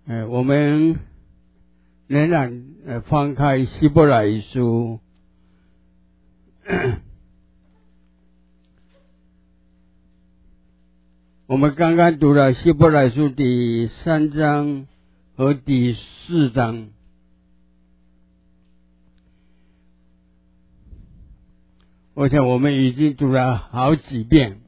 我们仍然翻开希伯来书，我们刚刚读了希伯来书第3章和第4章，我想我们已经读了好几遍，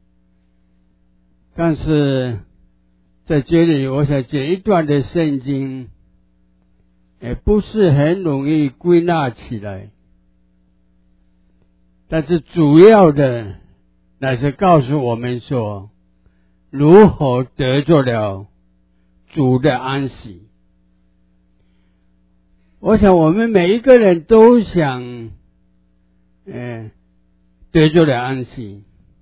但是在这里我想这一段的圣经不是很容易归纳起来，但是主要的乃是告诉我们说如何得着了主的安息。我想我们每一个人都想得着了安息，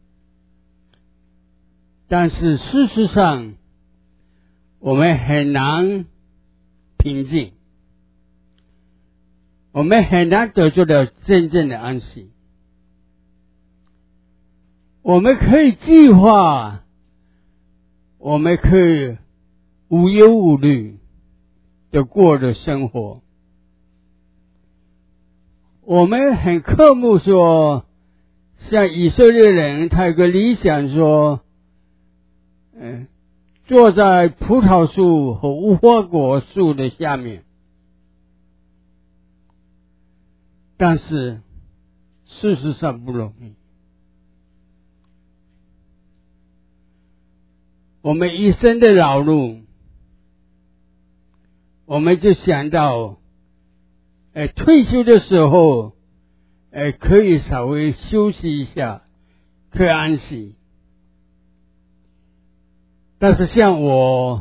但是事实上我们很难平静，我们很难得着了真正的安息。我们可以计划，我们可以无忧无虑的过的生活，我们很渴慕说，像以色列人他有个理想说，坐在葡萄树和无花果树的下面，但是事实上不容易。我们一生的劳碌，我们就想到退休的时候可以稍微休息一下，可以安息。但是像我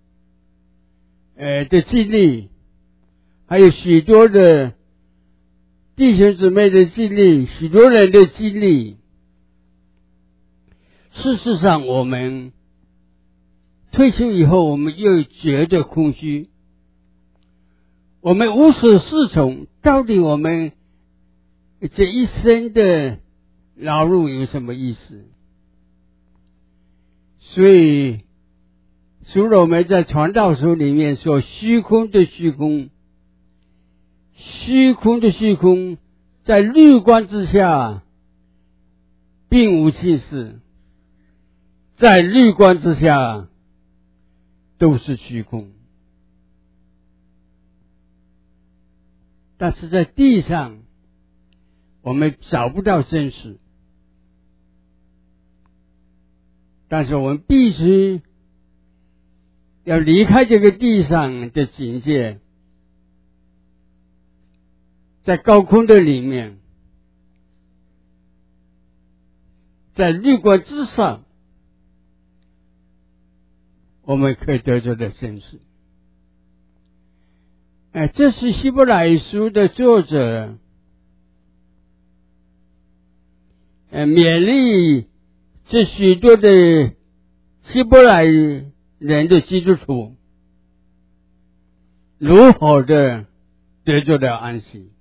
的经历，还有许多的弟兄姊妹的经历，许多人的经历，事实上我们退休以后，我们又觉得空虚，我们无所适从，到底我们这一生的劳碌有什么意思？所以除了我们在传道书里面说虚空的虚空，虚空的虚空，在绿光之下并无其事，在绿光之下都是虚空。但是在地上我们找不到真实，但是我们必须要离开这个地上的境界，在高空的里面，在绿光之上，我们可以得着的真实。这是希伯来书的作者勉励这许多的希伯来人的基督徒如何的得着了安息。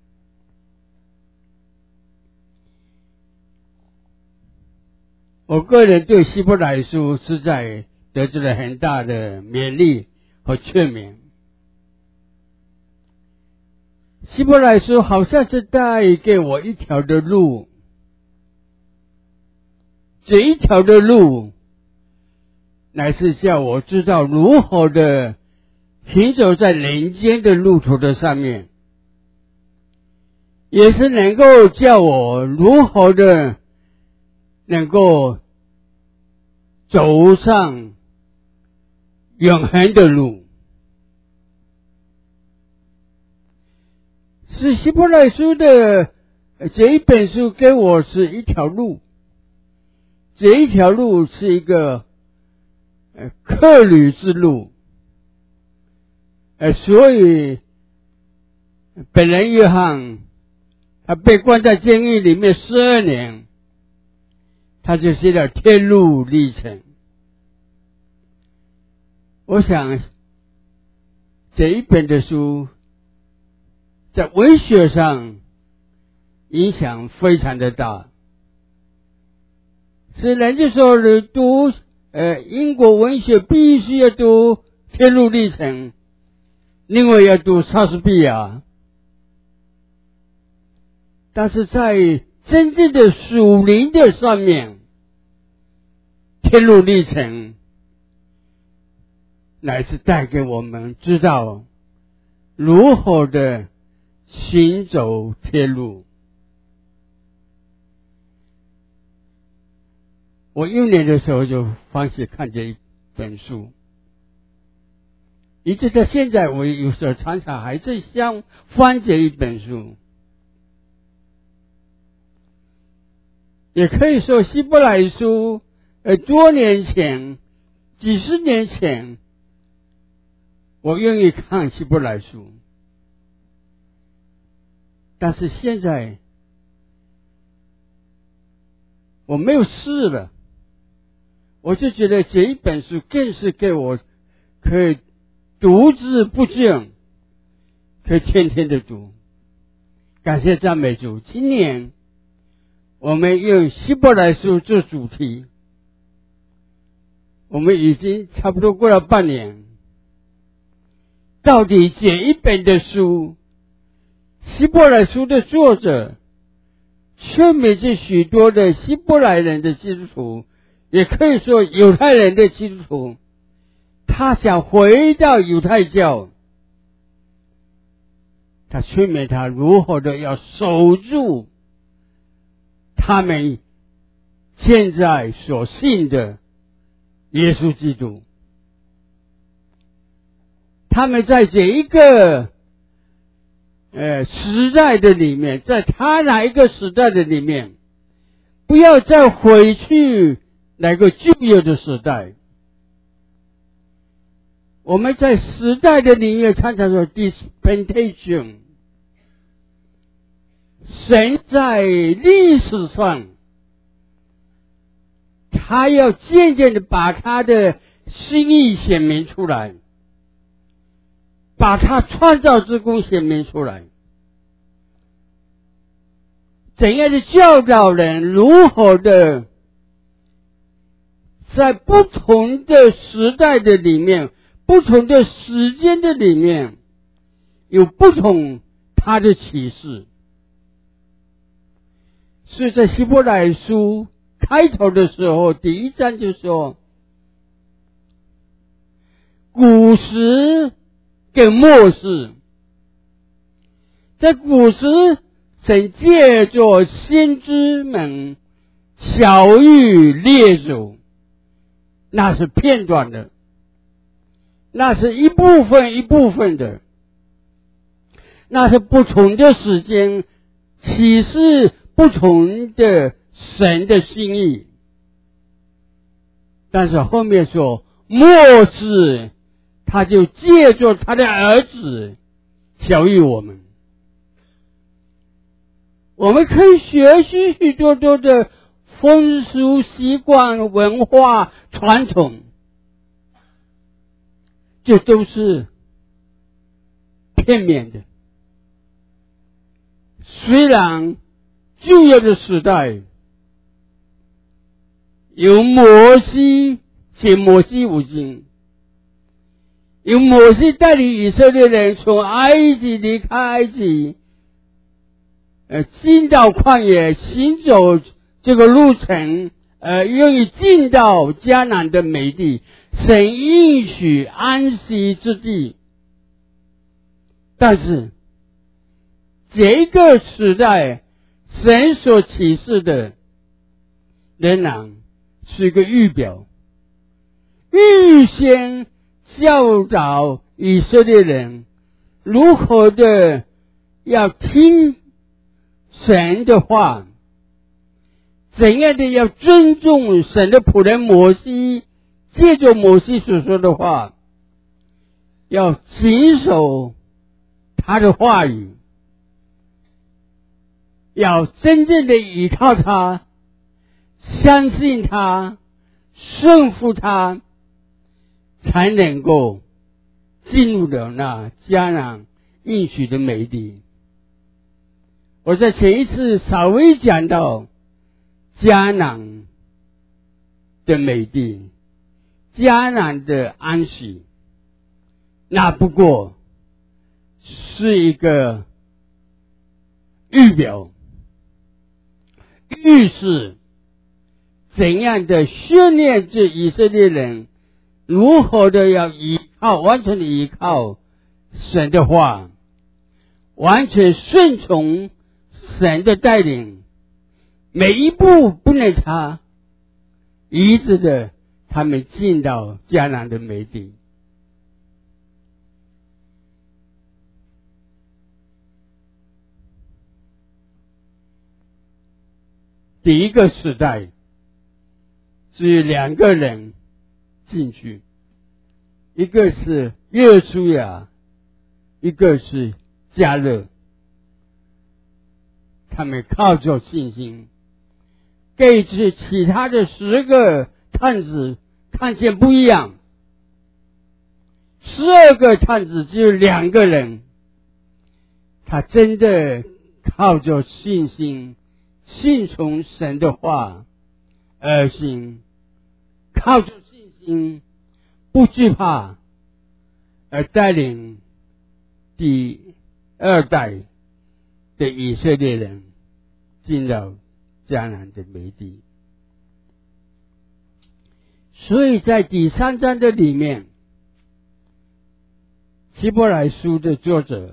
我个人对希伯来书实在得到了很大的勉励和劝勉。希伯来书好像是带给我一条的路，这一条的路乃是叫我知道如何的行走在人间的路途的上面，也是能够叫我如何的能够走上永恒的路。是希伯来书的这一本书给我是一条路，这一条路是一个客旅之路。所以本人约翰他被关在监狱里面12年，他就写了天路历程。我想这一本的书在文学上影响非常的大，是人家说读英国文学必须要读天路历程，另外要读莎士比亚。但是在真正的属灵的上面，天路历程乃是带给我们知道如何的行走天路。我幼年的时候就欢喜看这一本书，一直到现在，我有时候常常还是想翻这一本书。也可以说希伯来书多年前，几十年前，我愿意看希伯来书，但是现在我没有事了，我就觉得这一本书更是给我可以读之不尽，可以天天的读。感谢赞美主，今年我们用希伯来书做主题，我们已经差不多过了半年。到底这一本的书，希伯来书的作者劝勉着许多的希伯来人的基督徒，也可以说犹太人的基督徒，他想回到犹太教，他劝勉他如何的要守住他们现在所信的耶稣基督。他们在这一个时代的里面，在他哪一个时代的里面，不要再回去那个旧有的时代。我们在时代的里面常常说 dispensation， 神在历史上他要渐渐的把他的心意显明出来，把他创造之功显明出来，怎样的教导人如何的在不同的时代的里面，不同的时间的里面，有不同他的启示。所以在希伯来书开头的时候，第一章就说古时跟末世。在古时，神借着先知们晓谕列祖，那是片段的，那是一部分一部分的，那是不同的时间启示不同的神的心意。但是后面说末世，他就借着他的儿子晓谕我们。我们可以学许许多多的风俗习惯文化传统，这都是片面的。虽然旧约的时代有摩西写摩西五经，有摩西带领以色列人从埃及离开埃及，进到旷野，行走这个路程，愿意进到迦南的美地，神应许安息之地。但是这个时代神所启示的仍然是一个预表，预先教导以色列人如何的要听神的话，怎样的要尊重神的仆人摩西，借着摩西所说的话，要谨守他的话语，要真正的依靠他，相信他，顺服他，才能够进入了那迦南应许的美地。我在前一次稍微讲到迦南的美地，迦南的安息。 那不过是一个预表，预示怎样的训练这以色列人如何的要完全的依靠神的话，完全顺从神的带领，每一步不能差，一直的他们进到迦南的美地。第一个时代只有2个人进去，一个是约书亚，一个是迦勒。他们靠着信心，跟其他的10个探子看见不一样。12个探子只有2个人，他真的靠着信心信从神的话而行，靠着信心不惧怕，而带领第2代的以色列人进到迦南的美地。所以在第3章的里面，希伯来书的作者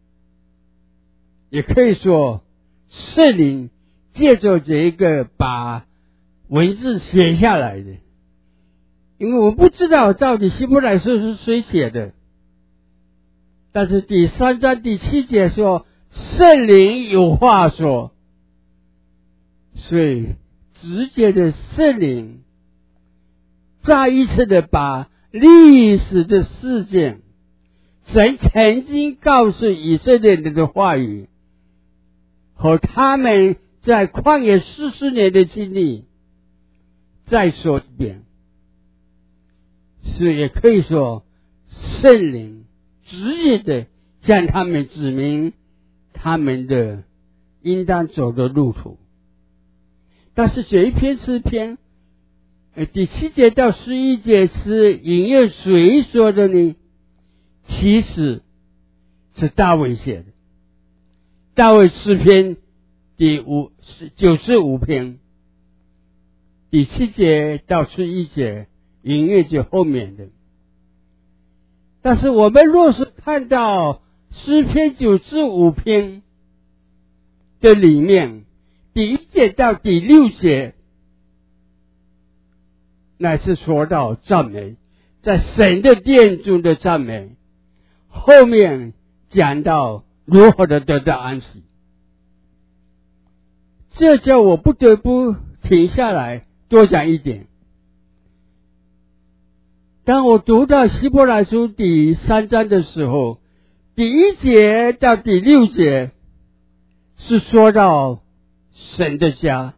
也可以说圣灵借着这一个把文字写下来的，因为我不知道到底希伯来书是谁写的，但是第3章第7节说圣灵有话说，所以直接的圣灵再一次的把历史的事件，神曾经告诉以色列人的话语和他们在旷野40年的经历再说一遍。所以也可以说圣灵直接的向他们指明他们的应当走的路途。但是这一篇诗篇第7节到11节是引用谁说的呢？其实是大卫写的。大卫诗篇第95篇第7节到11节引用这后面的。但是我们若是看到诗篇95篇的里面第1节到第6节，乃是说到赞美，在神的殿中的赞美，后面讲到如何的得到安息。这叫我不得不停下来多讲一点。当我读到希伯来书第3章的时候，第1节到第6节是说到神的家，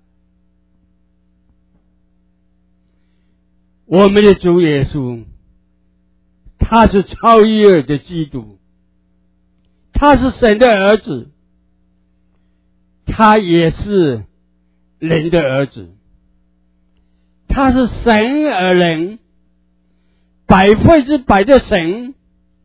我们的主耶稣，他是超越的基督，他是神的儿子，他也是人的儿子，他是神而人，100%的神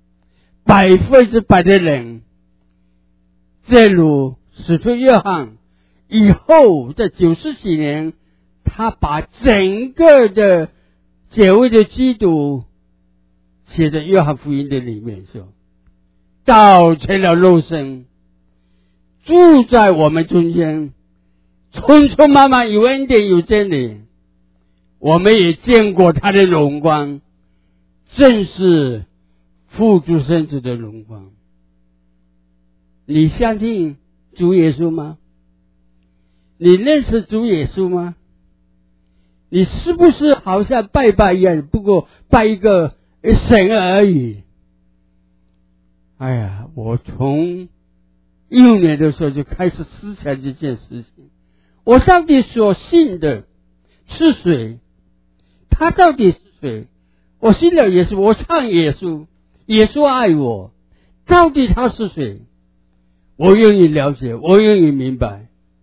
，100%的人。正如使徒约翰以后在90几年，他把整个的解位的基督写在约翰福音的里面说，道成了肉身，住在我们中间，充充满满有恩典有真理，我们也见过他的荣光，正是父独生子的荣光。你相信主耶稣吗？你认识主耶稣吗？你是不是好像拜拜一样，不过拜一个神而已？哎呀，我从幼年的时候就开始思想这件事情，我到底所信的是谁？他到底是谁？我信了耶稣，我唱耶稣，耶稣爱我，到底他是谁？我愿意了解，我愿意明白。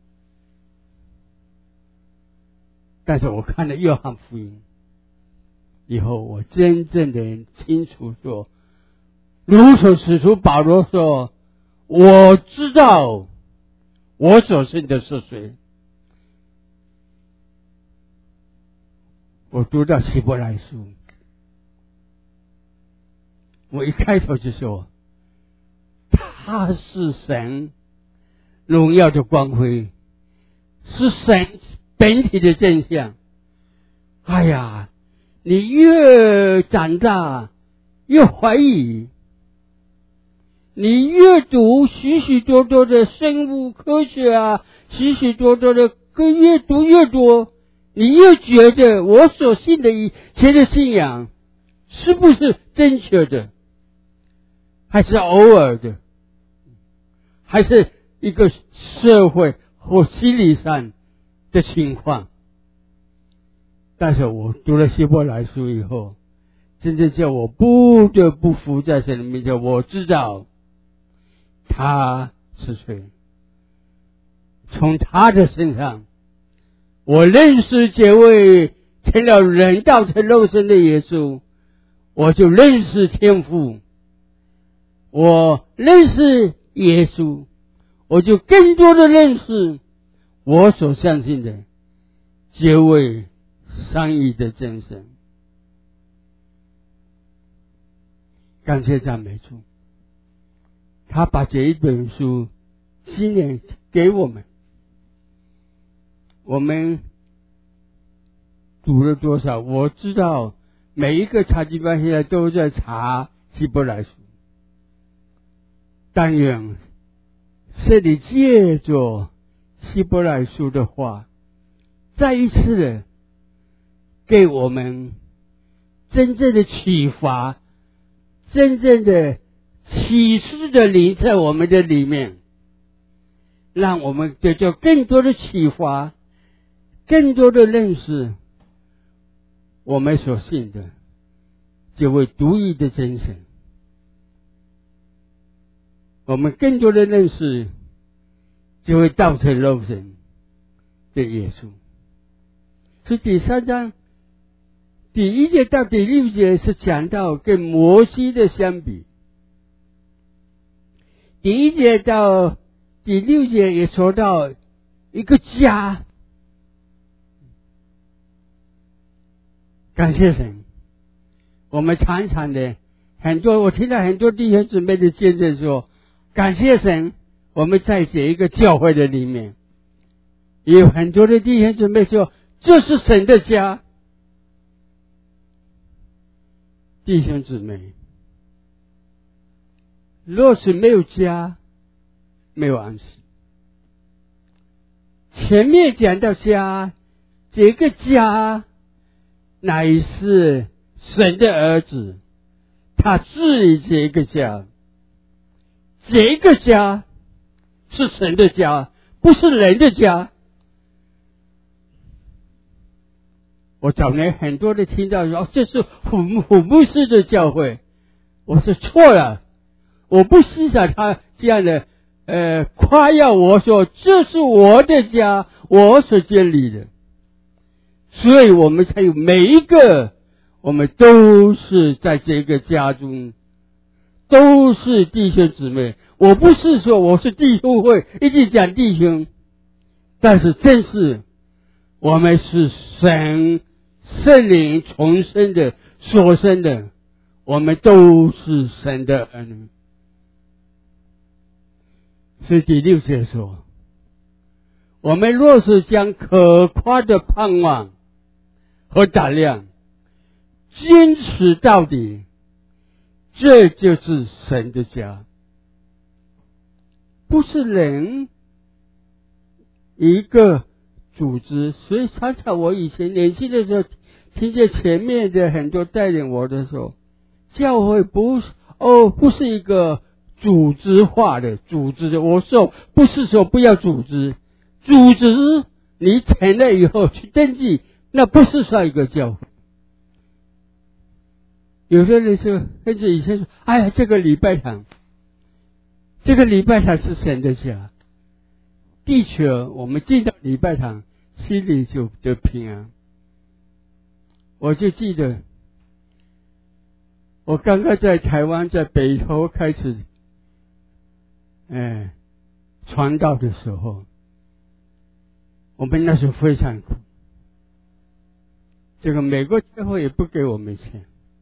但是我看了约翰福音以后，我真正的清楚说， 如同使徒保罗说，我知道我所信的是谁。我读到希伯来书，我一开头就说，他是神荣耀的光辉，是神本体的真相。哎呀，你越长大越怀疑，你越读许许多多的生物科学啊，许许多多的越读越多，你越觉得我所信的一切的信仰是不是正确的，还是偶尔的，还是一个社会或心理上的情况。但是我读了希伯来书以后，真正叫我不得不服在神的面前，我知道他是谁，从他的身上我认识这位成了人道成肉身的耶稣，我就认识天父，我认识耶稣，我就更多的认识我所相信的这位三一的真神。感谢赞美主，他把这一本书今年给我们，我们读了多少？我知道每一个查经班现在都在查希伯来书，但愿这里借着希伯来书的话，再一次的给我们真正的启发，真正的启示的灵在我们的里面，让我们得到更多的启发，更多的认识我们所信的这位独一的真神，我们更多的认识这位道成肉身的耶稣。所以第3章第1节到第6节是讲到跟摩西的相比，第1节到第6节也说到一个家。感谢神，我们常常的我听到很多弟兄姊妹的见证说，感谢神，我们在这一个教会的里面，也有很多的弟兄姊妹说，这是神的家。弟兄姊妹，若是没有家，没有安息。前面讲到家，这个家乃是神的儿子，他治理这个家，这个家是神的家，不是人的家。我早年很多的听到说，这是虎牧师的教会，我说错了，我不欣赏他这样的夸耀我说这是我的家，我所建立的。所以我们才有每一个，我们都是在这个家中，都是弟兄姊妹。我不是说我是弟兄会一直讲弟兄，但是正是我们是神圣灵重生的所生的，我们都是神的儿女。所以第6节说，我们若是将可夸的盼望和胆量坚持到底，这就是神的家，不是人一个组织。所以常常我以前年轻的时候听见前面的很多带领我的时候，教会不是一个组织化的组织的。我说不是说不要组织，组织你成了以后去登记，那不是算一个教会。有些人说跟着以前说，哎呀，这个礼拜堂是神的家。的确，我们进到礼拜堂，心里就得平安。我就记得我刚刚在台湾，在北投开始，传道的时候，我们那时候非常苦。这个美国教会也不给我们钱，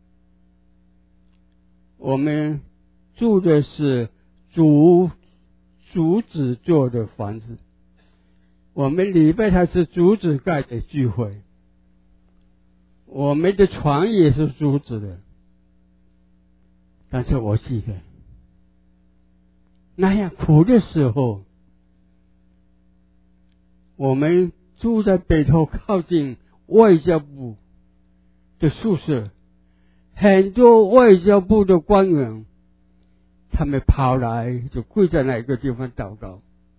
我们住的是竹子做的房子，我们礼拜堂是竹子盖的聚会，我们的床也是竹子的。但是我记得那样苦的时候，我们住在北投靠近外交部的宿舍，很多外交部的官员他们跑来就跪在那一个地方祷告。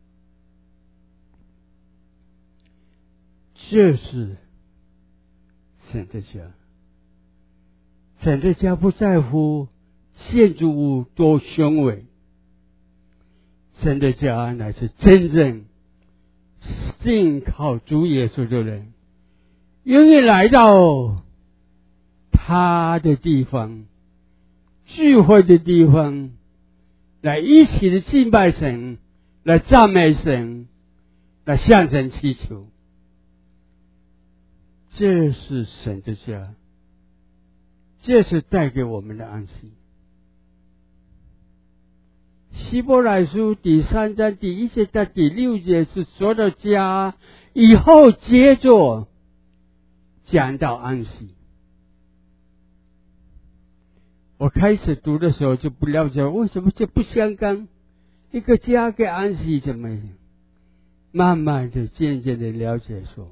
这是神的家，神的家不在乎建筑物多雄伟，神的家乃是真正信靠主耶稣的人，愿意来到他的地方，聚会的地方，来一起的敬拜神，来赞美神，来向神祈求。这是神的家，这是带给我们的安息。希伯来书第3章第1节到第6节是说到家，以后接着讲到安息。我开始读的时候就不了解为什么这不相干，一个家跟安息怎么样？慢慢的渐渐的了解说，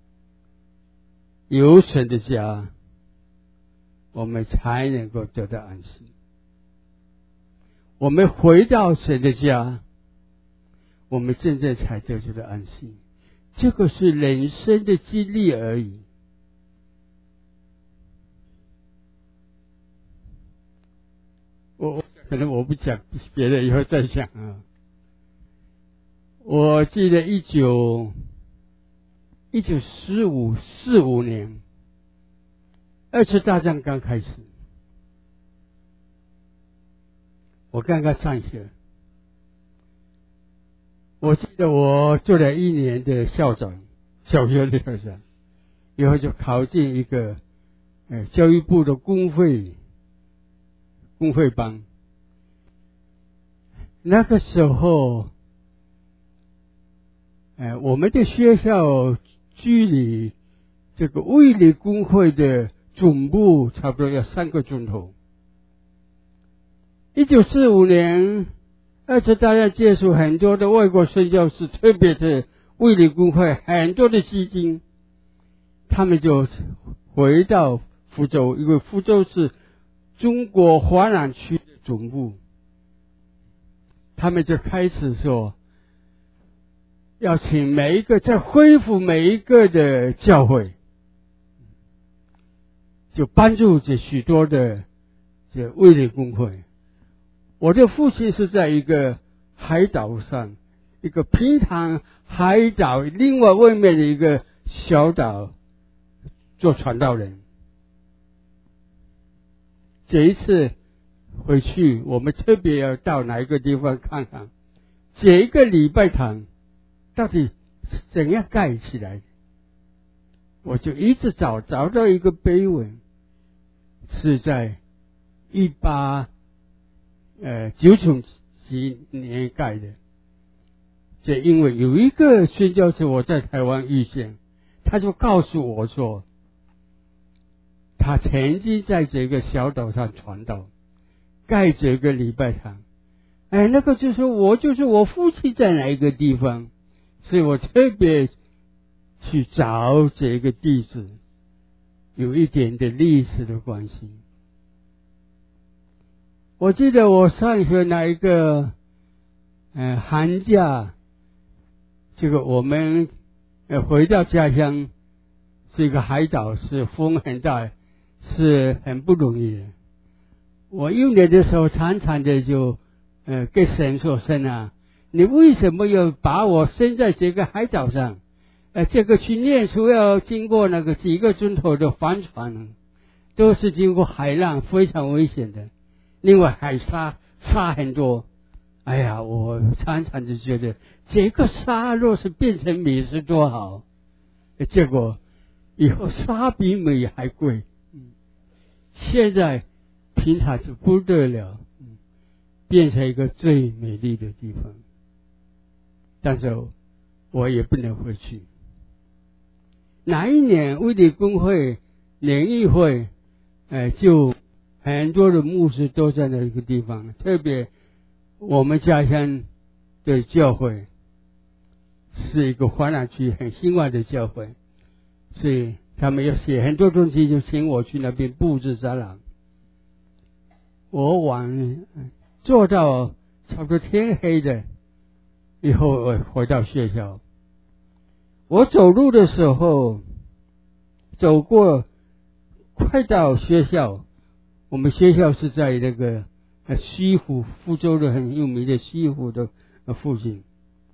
有神的家，我们才能够得到安息。我们回到神的家，我们真正才得到安息。这个是人生的经历而已。可能我不讲别的，以后再讲啊。我记得1945年二次大战刚开始，我刚刚上学，我记得我做了1年的校长，小学的校长，以后就考进一个教育部的公费班。那个时候我们的学校距离这个卫理公会的总部差不多要3个钟头。1945年二次大战结束，很多的外国宣教士，特别是卫理公会很多的基金，他们就回到福州，因为福州是中国华南区的总部，他们就开始说要请每一个，再恢复每一个的教会，就帮助这许多的这卫理公会。我的父亲是在一个海岛上，一个平潭海岛另外外面的一个小岛做传道人。这一次回去，我们特别要到哪一个地方看看，这个礼拜堂到底怎样盖起来的。我就一直找到一个碑文，是在1990几年盖的。这因为有一个宣教士我在台湾遇见，他就告诉我说，他曾经在这个小岛上传道，盖这个礼拜堂。那个就是我父亲在哪一个地方，所以我特别去找这个地址，有一点的历史的关系。我记得我上学那一个寒假，这个我们回到家乡，是一个海岛，是风很大，是很不容易的。我幼年的时候常常的就跟神说，神啊，你为什么要把我生在这个海岛上？这个去念书要经过那个几个钟头的帆船， 都是经过海浪，非常危险的。另外海沙很多，哎呀，我常常就觉得这个沙若是变成米是多好，结果以后沙比米还贵。现在平塔就不得了，变成一个最美丽的地方，但是我也不能回去。哪一年卫理公会联谊会，就很多的牧师都在那个地方，特别我们家乡的教会是一个华南区很兴旺的教会，所以他们要写很多东西，就请我去那边布置展览。我做到差不多天黑的以后，我回到学校。我走路的时候，走过快到学校，我们学校是在那个西湖，福州的很有名的西湖的附近。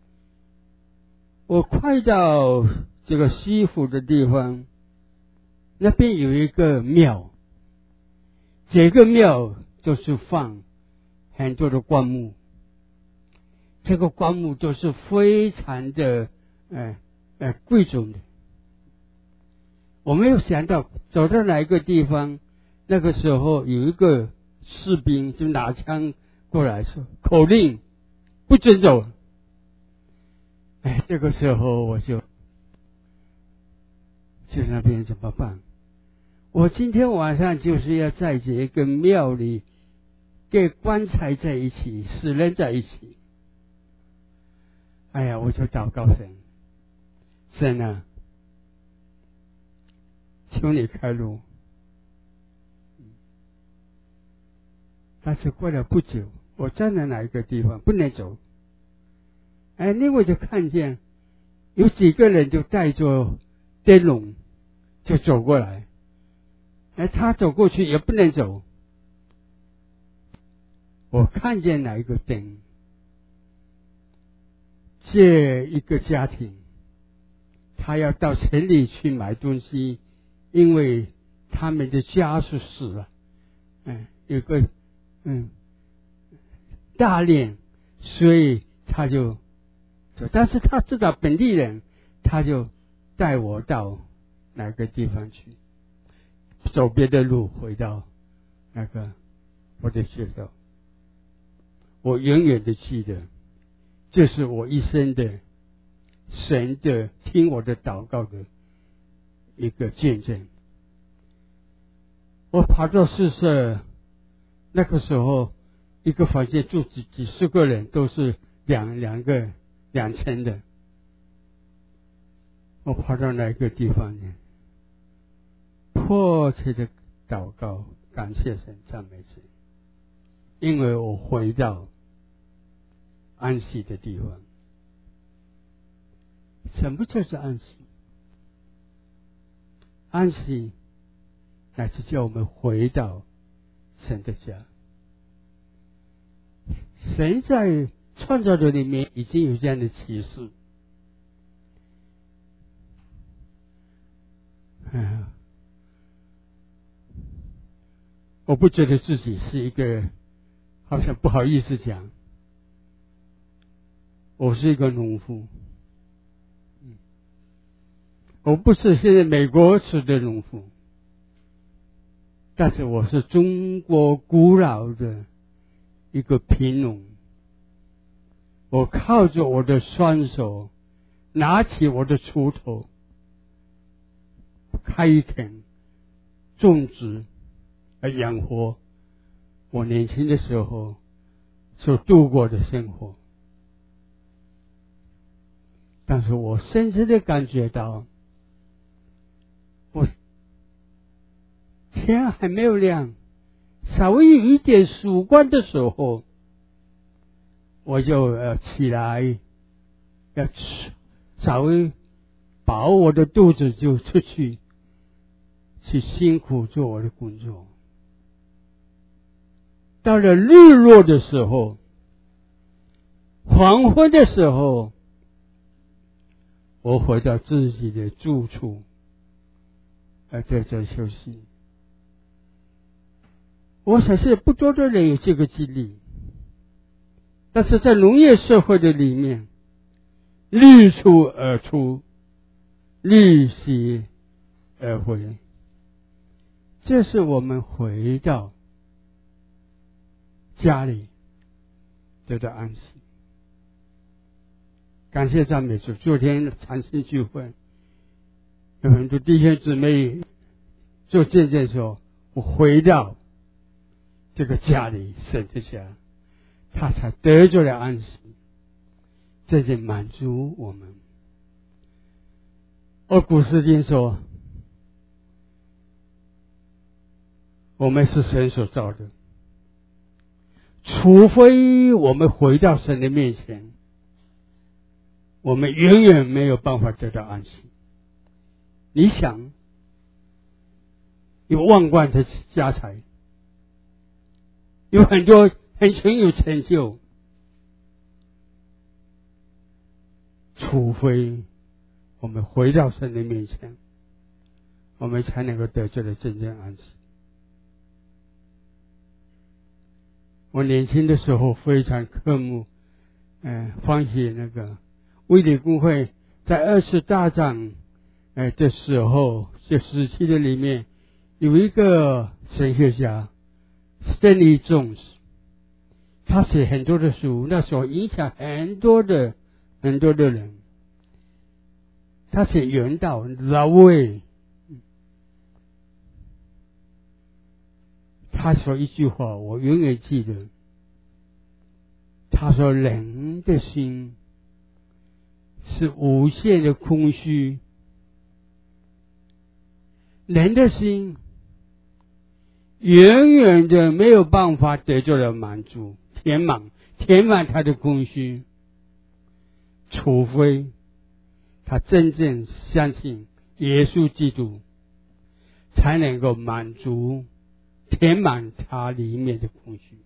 我快到这个西湖的地方，那边有一个庙，这个庙就是放很多的棺木，这个棺木都是非常的贵重的。我没有想到走到哪一个地方，那个时候有一个士兵就拿枪过来说口令不准走。这个时候我就那边怎么办？我今天晚上就是要在这个庙里跟棺材在一起，死人在一起。哎呀，我就祷告神啊，求你开路。但是过了不久，我站在哪一个地方不能走，另外就看见有几个人就带着灯笼就走过来，他走过去也不能走。我看见哪一个灯，这一个家庭他要到城里去买东西，因为他们的家属死了，有个大炼，所以他就走。但是他知道本地人，他就带我到哪个地方去，走别的路回到那个我的学校。我永远的记得，这是我一生的神的听我的祷告的一个见证。我跑到宿舍，那个时候一个房间住几十个人，都是两层的。我跑到那个地方呢，迫切的祷告，感谢神，赞美神，因为我回到安息的地方。什么就是安息？安息乃是叫我们回到神的家。神在创造的里面已经有这样的启示。我不觉得自己是一个，好像不好意思讲，我是一个农夫。我不是现在美国式的农夫，但是我是中国古老的一个贫农。我靠着我的双手，拿起我的锄头，开垦、种植，养活我年轻的时候所度过的生活。但是我深深的感觉到，我天还没有亮，稍微有一点曙光的时候，我就起来，要稍微饱我的肚子，就出去辛苦做我的工作。到了日落的时候，黄昏的时候，我回到自己的住处，在这休息。 我想是不多的人有这个经历，但是在农业社会的里面，日出而出，日息而回，这是我们回到家里得到安息。感谢赞美主，昨天禅心聚会，有很多弟兄姊妹做见证说，我回到这个家里，神的家，他才得着了安息，这就满足我们。而古斯丁说，我们是神所造的，除非我们回到神的面前，我们永远没有办法得到安息。你想，有万贯的家财，有很多很有成就，除非我们回到神的面前，我们才能够得着的真正安息。我年轻的时候非常渴慕欢喜那个卫理公会在二次大战的时候，这时期的里面有一个神学家 Stanley Jones， 他写很多的书，那时候影响很多的人。他写原道 The Way， 他说一句话我永远记得，他说人的心是无限的空虚，人的心远远的没有办法得到了满足，填满他的空虚，除非他真正相信耶稣基督，才能够满足填满他里面的空虚。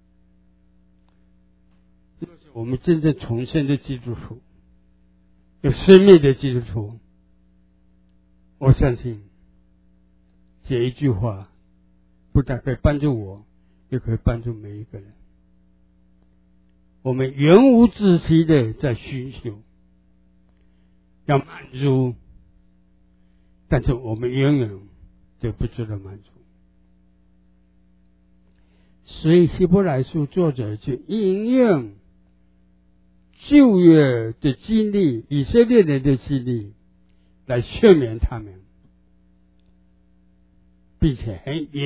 就是我们真正重生的基督徒，有生命的基督徒，我相信这一句话不但可以帮助我，也可以帮助每一个人。我们永无止息的在寻求要满足，但是我们永远得不住的满足。所以希伯来书作者就引用旧约的经历，以色列人的经历来劝勉他们，并且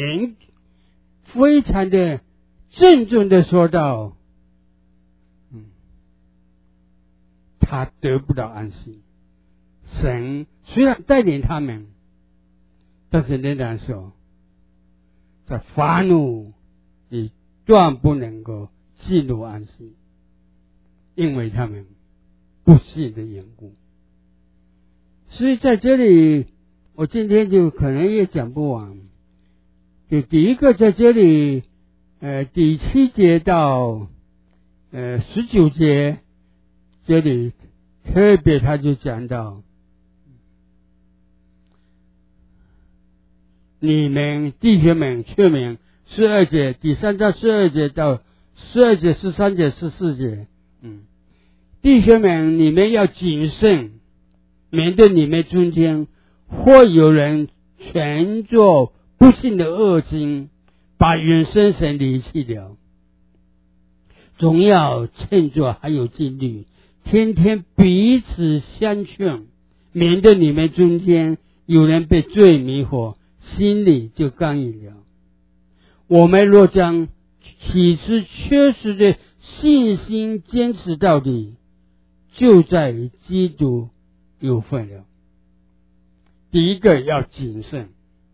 非常的郑重的说到，他得不到安息。神虽然带领他们，但是仍然说，在发怒你断不能够进入安息，因为他们不信的缘故。所以在这里我今天就可能也讲不完，就第一个在这里第7节到19节，这里特别他就讲到，你们弟兄们劝勉，12节第3章12节到12节13节14节，弟兄们，你们要谨慎，免得你们中间或有人全作不信的恶心，把永生神离弃了。总要趁着还有精力，天天彼此相劝，免得你们中间有人被罪迷惑，心里就刚硬了。我们若将起初确实的信心坚持到底，就在基督有份了。第一个要谨慎，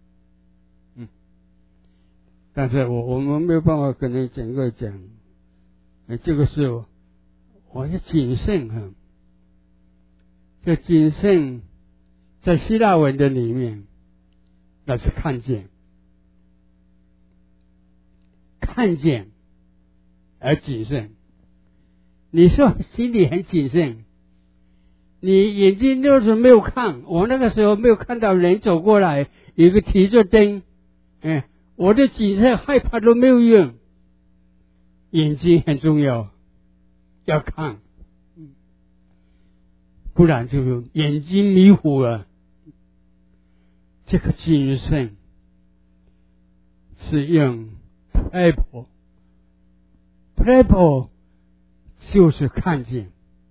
但是我们没有办法可能整个讲，这个是我要谨慎这谨慎在希腊文的里面，那是看见而谨慎。你说心里很谨慎，你眼睛就是没有看，我那个时候没有看到人走过来，有一个提着灯， 我的谨慎害怕都没有用，眼睛很重要，要看，不然就眼睛迷糊了。这个谨慎是用 Prepo 就是看见。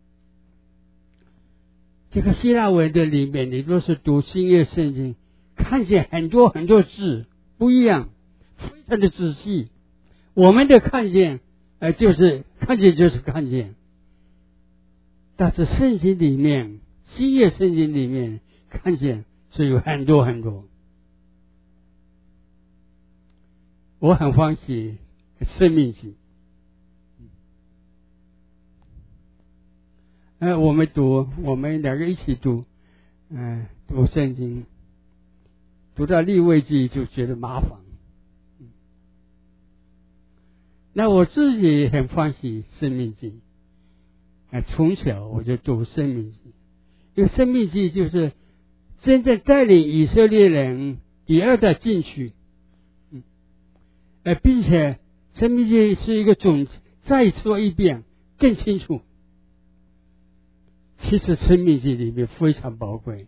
这个希腊文的里面，你若是读新约圣经，看见很多很多字不一样，非常的仔细。我们的看见就是看见就是看见，但是圣经里面，新约圣经里面看见是有很多很多。我很欢喜生命记，我们两个一起读圣经，读到利未记就觉得麻烦。那我自己很欢喜生命记，从小我就读生命记，因为生命记就是真正带领以色列人第二代进去，并且生命记是一个总，再说一遍更清楚。其实生命记里面非常宝贵。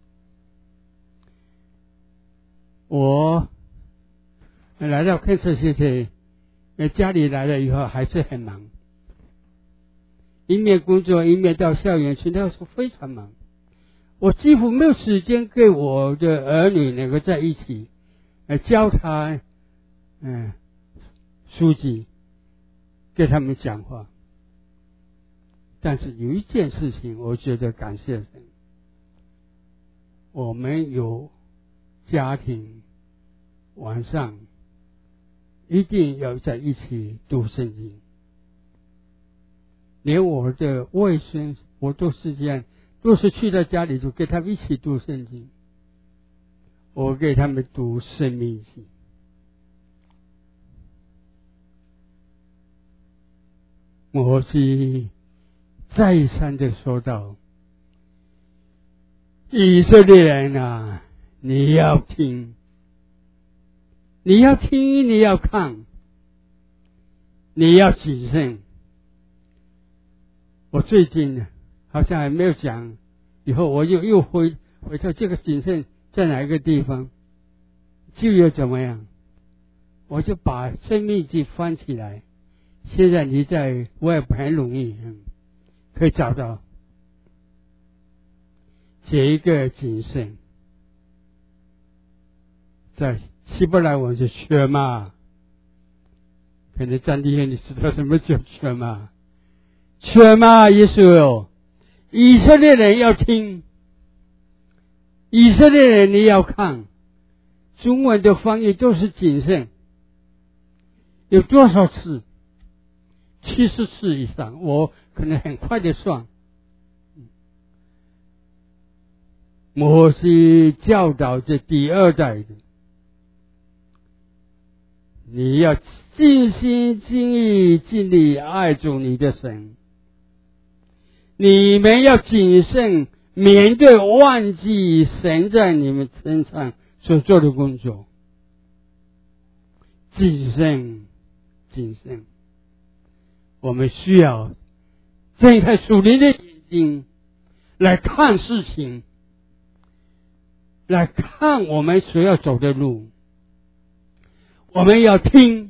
我来到开设学校，家里来了以后还是很忙，一面工作一面到校园去，那时候非常忙。我几乎没有时间跟我的儿女能够在一起，教他书籍，跟他们讲话。但是有一件事情我觉得感谢神，我们有家庭晚上一定要在一起读圣经，连我的外孙我都是这样，都是去到家里就跟他们一起读圣经，我给他们读生命记。摩西再三的说道，以色列人啊，你要听，你要听，你要看，你要谨慎。我最近好像还没有讲，以后我又回到这个谨慎在哪一个地方，就又怎么样，我就把生命记翻起来。现在你在 Web 很容易可以找到这一个谨慎，在希伯来文是学嘛，可能张弟兄你知道什么叫学嘛？学嘛意思哦，以色列人要听，以色列人你要看，中文的翻译都是谨慎，有多少次？70次以上，我可能很快的算。摩西教导这第二代的，你要尽心尽意尽力爱主你的神，你们要谨慎面对忘记神在你们身上所做的工作，谨慎。我们需要睁开属灵的眼睛来看事情，来看我们所要走的路。我们要听，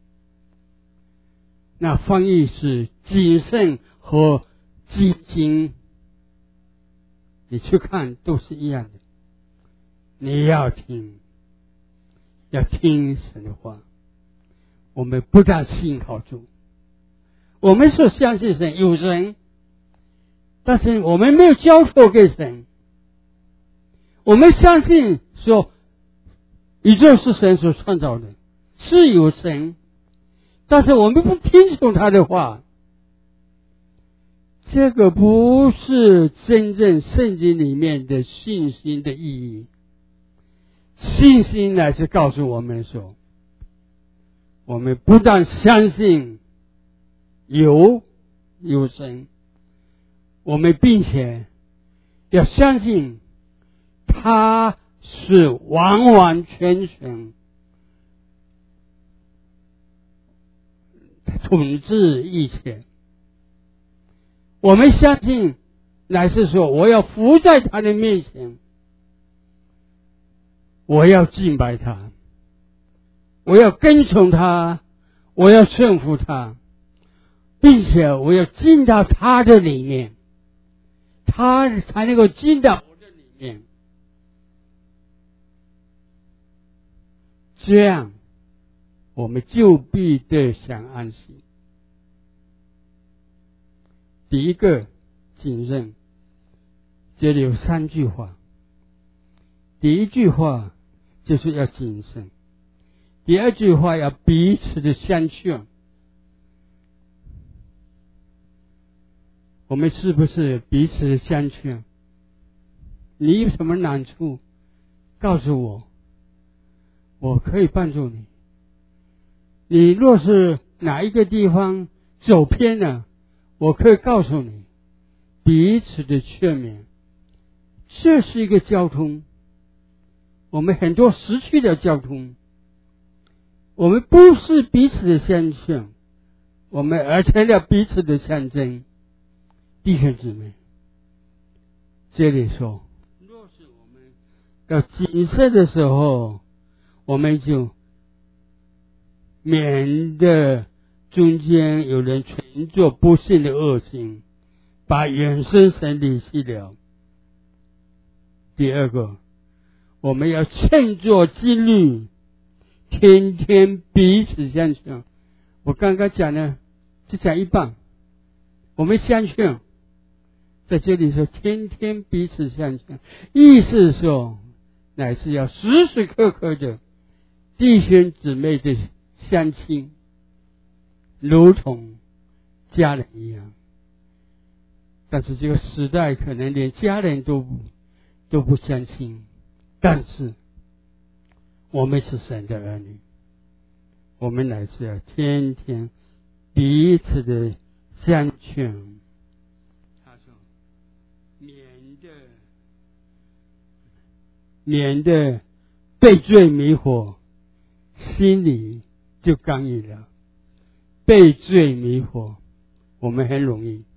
那翻译是谨慎和激情，你去看都是一样的。你要听，要听神的话。我们不但信靠主，我们所相信神有神，但是我们没有交托给神。我们相信说宇宙是神所创造的，是有神，但是我们不听从他的话，这个不是真正圣经里面的信心的意义。信心乃是告诉我们说，我们不但相信有神，我们并且要相信他是完完全全统治一切。我们相信，乃是说我要伏在他的面前，我要敬拜他，我要跟从他，我要顺服他，并且我要进到他的里面，他才能够进到我的里面。这样我们就必得享安息。第一个谨慎，这里有3句话。第一句话就是要谨慎，第二句话要彼此的相劝。我们是不是彼此的相劝？你有什么难处，告诉我，我可以帮助你。你若是哪一个地方走偏了，我可以告诉你，彼此的劝勉，这是一个交通。我们很多失去的交通，我们不是彼此的相劝，我们而成了彼此的相争。弟兄姊妹，这里说，若是我们要谨慎的时候，我们就免得中间有人存着不幸的恶行，把永生神离弃了。第二个，我们要趁着机律，天天彼此相劝。我刚刚讲呢，只讲一半。我们相劝，在这里说天天彼此相劝，意思是说，乃是要时时刻刻的弟兄姊妹的相亲，如同家人一样。但是这个时代可能连家人都不相亲，但是我们是神的儿女，我们乃是要天天彼此的相劝。他说免得被罪迷惑，心里就刚硬了。被罪迷惑，我们很容易，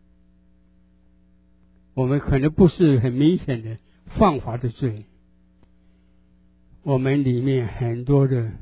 我们可能不是很明显的犯法的罪，我们里面很多的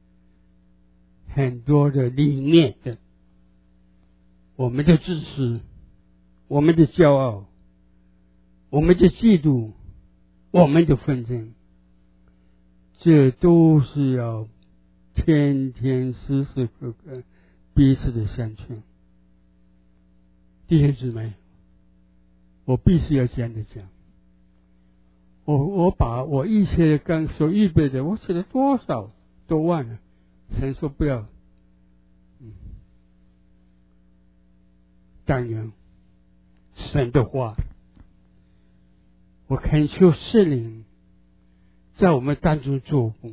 理念的，我们的自私，我们的骄傲，我们的嫉妒，我们的纷争，这都是要天天时时刻刻彼此的相劝。弟兄姊妹，我必须要这样的讲。我把我一些刚所预备的，我写了多少都忘了。神说不要，但愿神的话，我恳求圣灵在我们当中做工。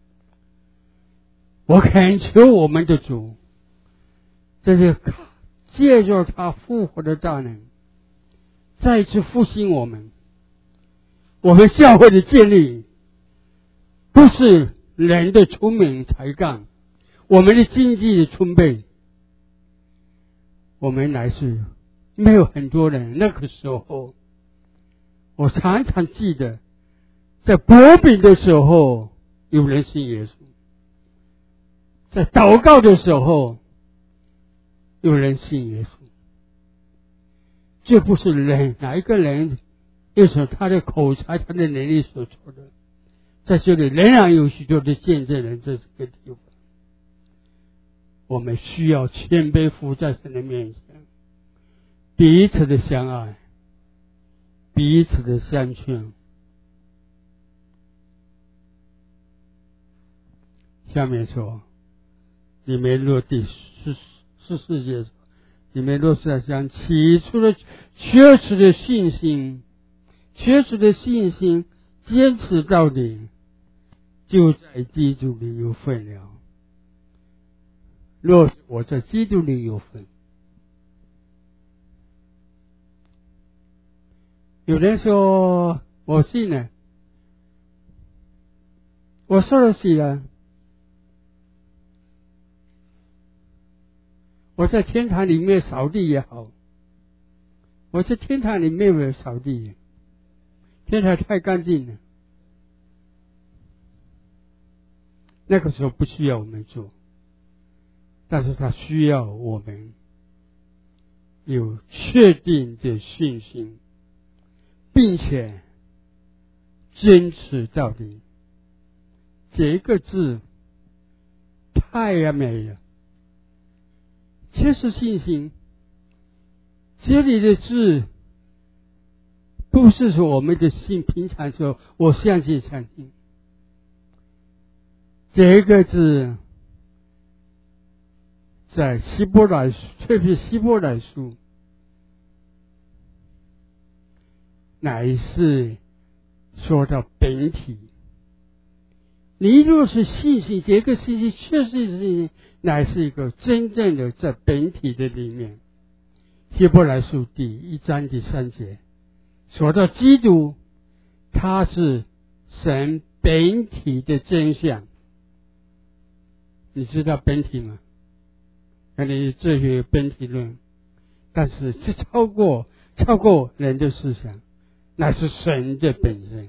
我恳求我们的主，这是借着他复活的大能，再一次复兴我们。我们教会的建立不是人的聪明才干，我们的经济的充沛，我们乃是没有很多人。那个时候我常常记得，在薄饼的时候有人信耶稣，在祷告的时候有人信耶稣。这不是人哪一个人又是他的口才他的能力所做的，在这里仍然有许多的见证人，这是个地方。我们需要谦卑伏在神的面前，彼此的相爱，彼此的相劝。下面说，你们若第14节说，你们若是要将起初的缺失的信心坚持到底，就在基督里有份了。若是我在基督里有份，有人说我信了，我受了洗了， 我在天堂里面扫地也好，我在天堂里面没有扫地，天堂太干净了。那个时候不需要我们做，但是他需要我们有确定的信心，并且坚持到底。这个字太美了，这是信心。这里的字不是说我们的心平常说我相信相信，这个字在希伯来书，特别希伯来书乃是说到本体。你若是信心，这个信心确实是乃是一个真正的在本体的里面。希伯来书第1章第3节说到基督，他是神本体的真相。你知道本体吗？那你哲学有本体论，但是这超过人的思想，乃是神的本身。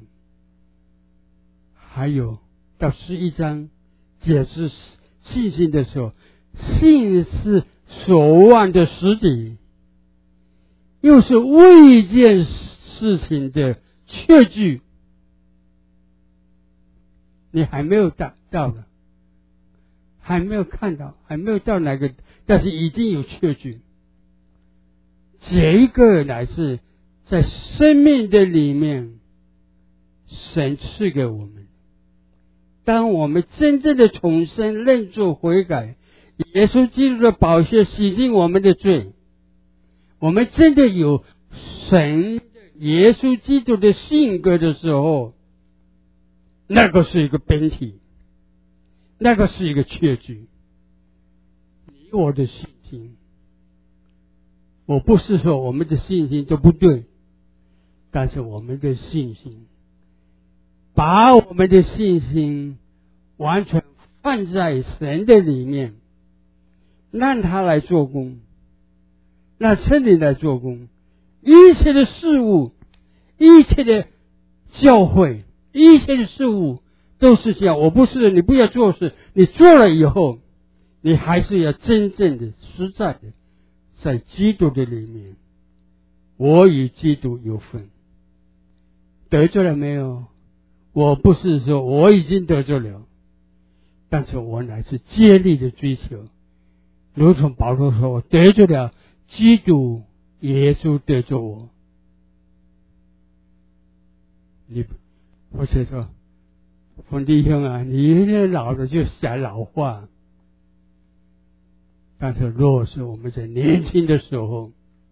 还有到11章解释信心的时候，信是所望的实底，又是未见事情的确据。你还没有到了，还没有看到，还没有到哪个，但是已经有确据。这一个乃是在生命的里面神赐给我们。当我们真正的重生、认罪悔改，耶稣基督的宝血洗净我们的罪，我们真的有神耶稣基督的性格的时候，那个是一个本体，那个是一个确据。你我的信心，我不是说我们的信心都不对，但是我们的信心，把我们的信心完全放在神的里面，让他来做工，让圣灵来做工。一切的事物，一切的教会，一切的事物都是这样。我不是你不要做事，你做了以后，你还是要真正的实在的在基督的里面。我与基督有分，得罪了没有？我不是说我已经得罪了，但是我乃是竭力的追求。如同保罗说，我得罪了基督，耶稣得罪我。你或者说冯弟兄啊，你老了就讲老话，但是若是我们在年轻的时候，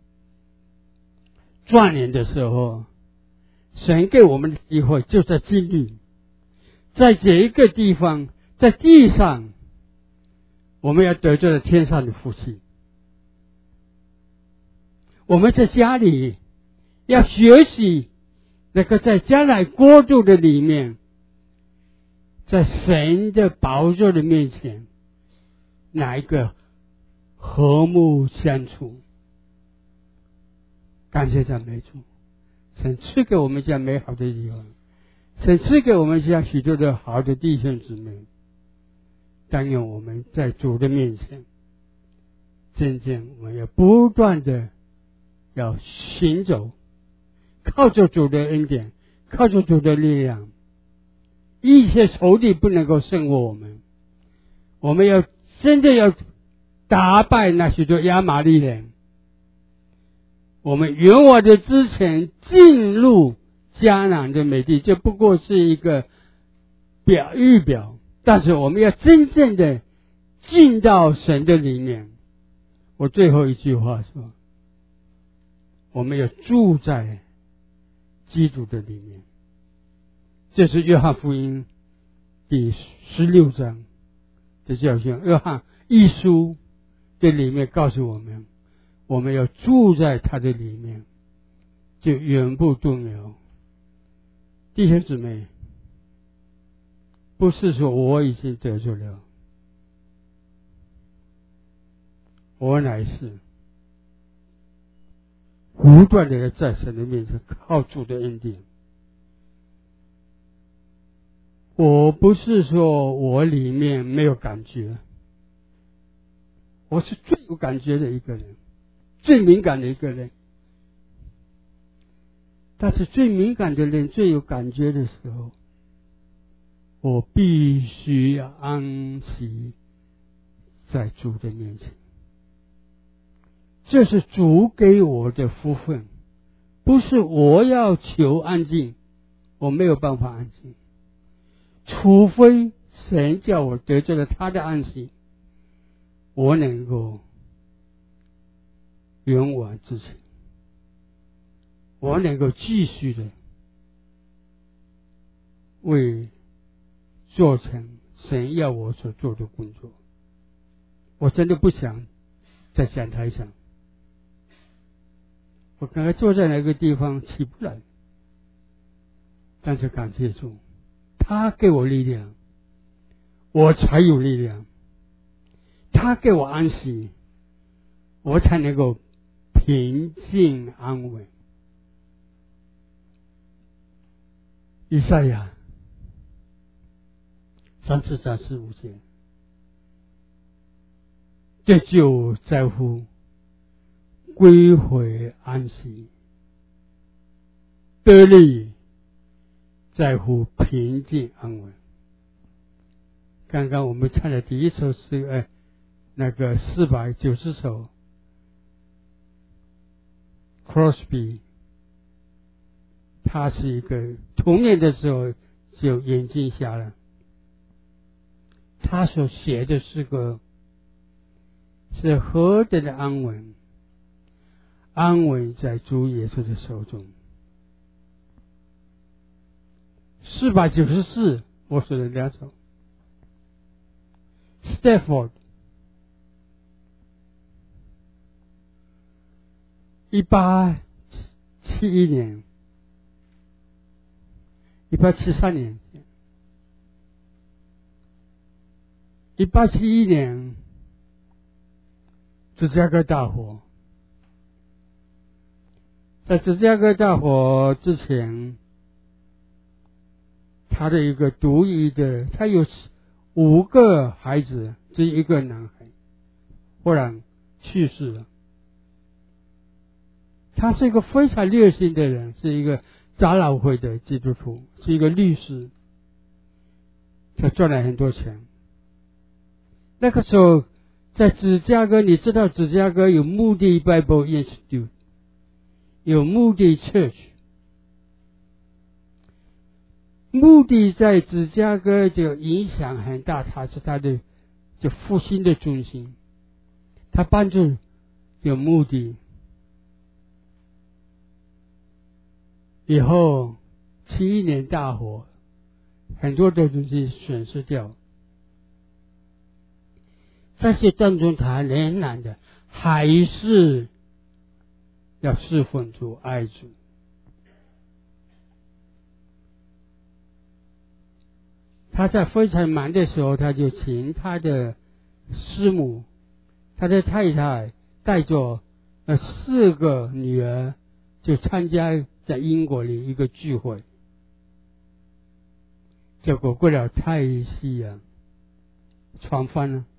壮年的时候，神给我们的机会就在经历，在这一个地方，在地上，我们要得罪了天上的福气。我们在家里要学习那个在将来国度的里面，在神的宝座的面前，哪一个和睦相处。感谢赞美主，神赐给我们这样美好的地方，神赐给我们这样许多的好的弟兄姊妹。但愿我们在主的面前，真正我们要不断的要行走，靠着主的恩典，靠着主的力量，一切仇敌不能够胜过我们。我们要真的要打败那许多亚玛力人。我们勇往的之前进入迦南的美地，这不过是一个预表，但是我们要真正的进到神的里面。我最后一句话说，我们要住在基督的里面。这是约翰福音第16章的教训，约翰一书的里面告诉我们，我们要住在他的里面，就永不动摇。弟兄姊妹，不是说我已经得救了， 我乃是不断的在神的面前靠主的恩典。我不是说我里面没有感觉，我是最有感觉的一个人，最敏感的一个人。但是最敏感的人，最有感觉的时候，我必须要安息在主的面前。这是主给我的福分，不是我要求安静，我没有办法安静，除非神叫我得着了他的安息，我能够勇往直前，我能够继续的为做成神要我所做的工作。我真的不想在讲台上，我刚才坐在那个地方起不来，但是感谢主，他给我力量，我才有力量，他给我安息，我才能够平静安稳。以赛亚34章15节，这就在乎归回安息，得力在乎平静安稳。刚刚我们唱的第一首诗，那个490首 Crosby， 他是一个童年的时候就眼睛瞎了，他所写的诗歌是何等的安稳，安稳在主耶稣的手中。494我说的2首 Stafford 1871年1873年1871年芝加哥大火，在芝加哥大火之前，他的一个独一的，他有5个孩子，只有一个男孩忽然去世了。他是一个非常热心的人，是一个长老会的基督徒，是一个律师，他赚了很多钱。那个时候在芝加哥，你知道芝加哥有穆迪 Bible Institute， 有穆迪 Church， 穆迪在芝加哥就影响很大，他是他的就复兴的中心，他帮助有穆迪。以后71年大火，很多的东西损失掉，在这当中他仍然的还是要侍奉主爱主。他在非常忙的时候，他就请他的师母，他的太太带着4个女儿，就参加在英国里一个聚会。结果过了太夕阳，船翻了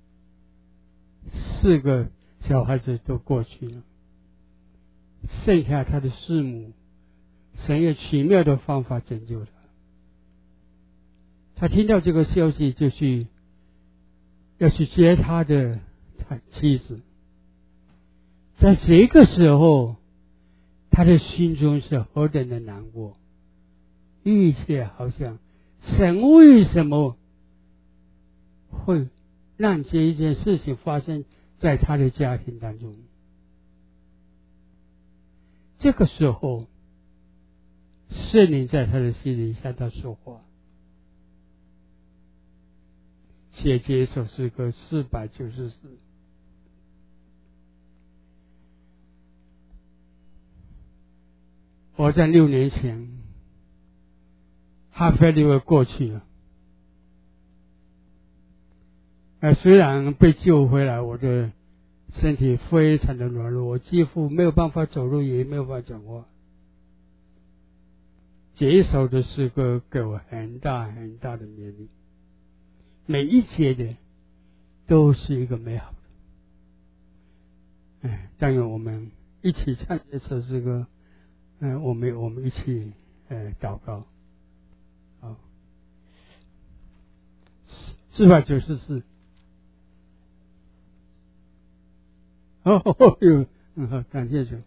，4个小孩子都过去了，剩下他的师母，神有奇妙的方法拯救他。他听到这个消息，就要去接他的妻子。在这个时候，他的心中是何等的难过，一切好像神为什么会让这一件事情发生在他的家庭当中。这个时候圣灵在他的心里向他说话，写这首诗歌494。我在6年前哈菲利威过去了，虽然被救回来，我的身体非常的软弱，我几乎没有办法走路，也没有办法讲话。这一首的诗歌给我很大很大的勉励，每一节的都是一个美好的。但愿我们一起唱这首诗歌，我们一起祷告。好，494。好，感谢主。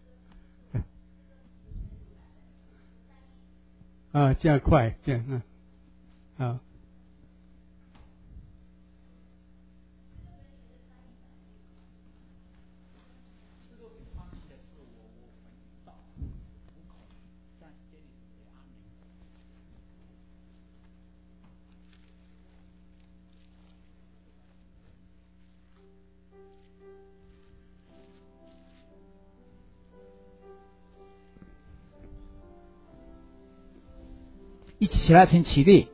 这样快，这样，好。 一起来，请起立。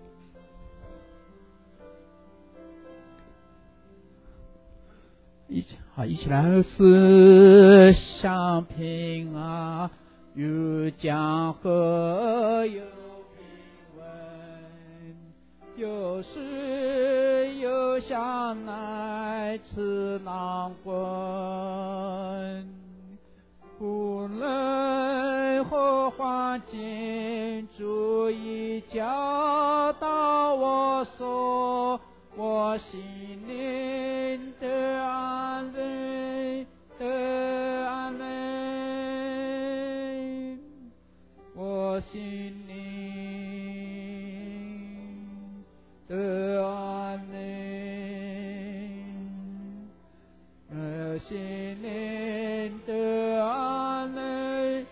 一起来。思想平安，有江河有平稳，有时有香乃此难混，无论何环境，主已教导我说，我心灵的安慰，我心灵的安慰，我心灵的安慰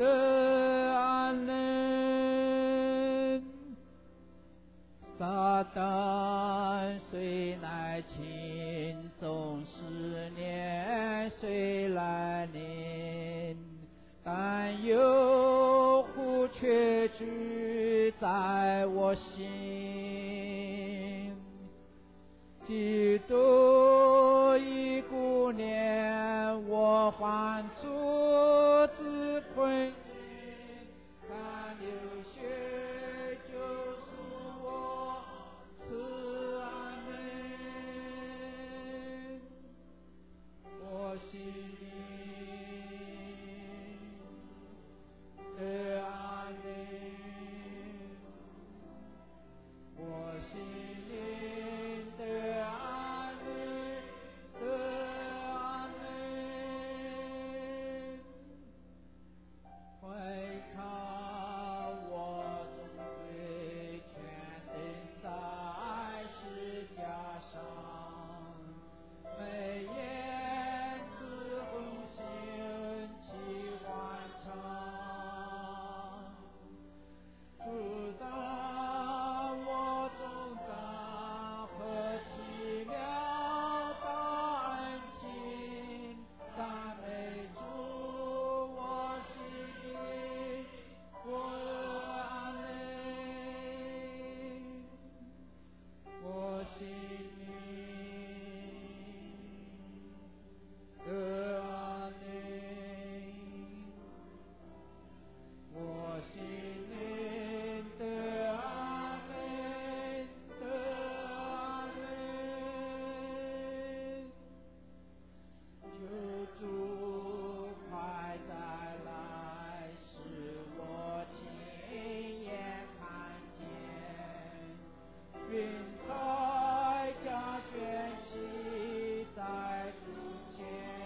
撒旦虽来侵，总是年虽来临，但有苦却居在我心。基督一顾念我患出自困境，他流血救赎我，赐安慰，我心灵的安慰，我心灵的安慰会靠我终归全等在十架上，眉眼似红星起欢唱，主当我中当和奇妙大恩情，赞美主我心里我安慰，我心里的安慰，我心灵的安慰求主快再来，使我亲眼看见，云彩将卷起在主前，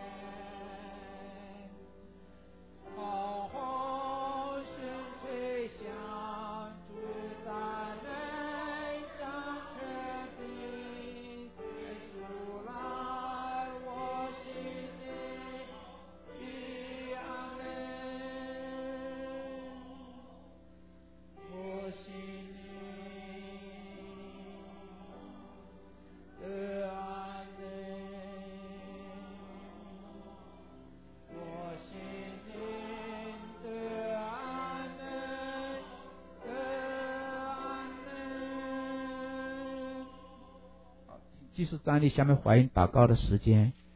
浩浩声吹响，主在人将权柄，主来我心里的安慰，我心里的安慰，我心灵的安慰好，请继续站立，下面回应祷告的时间。